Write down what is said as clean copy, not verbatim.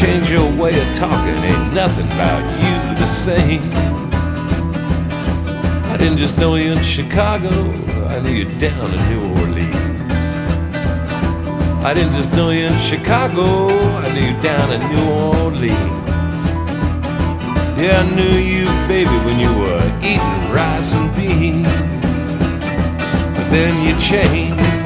change your way of talking, ain't nothing about you the same. I didn't just know you in Chicago, I knew you down in New Orleans. I didn't just know you in Chicago, I knew you down in New Orleans. Yeah, I knew you, baby, when you were eating rice and beans. But then you changed,